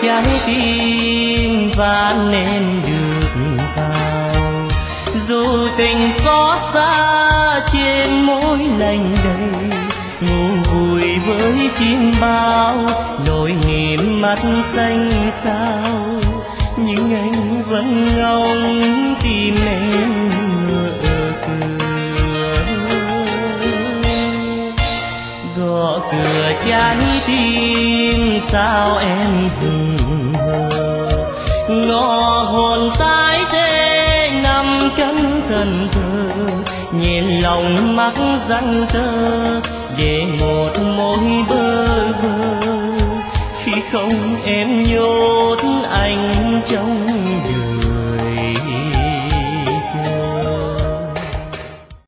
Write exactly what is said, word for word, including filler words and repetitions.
trái tim ván nên được vào, dù tình xót xa trên môi lạnh đầy, ngủ vùi với chim bao nỗi niềm mắt xanh xao, nhưng anh vẫn ngóng tìm em ngỡ cửa. Gõ cửa trái tim sao em hừng hờ, ngõ hồn tái thế nằm cẩn cần thơ, nhẹ lòng mắc răng tơ để một môi bơ vơ, khi không em nhốt anh trong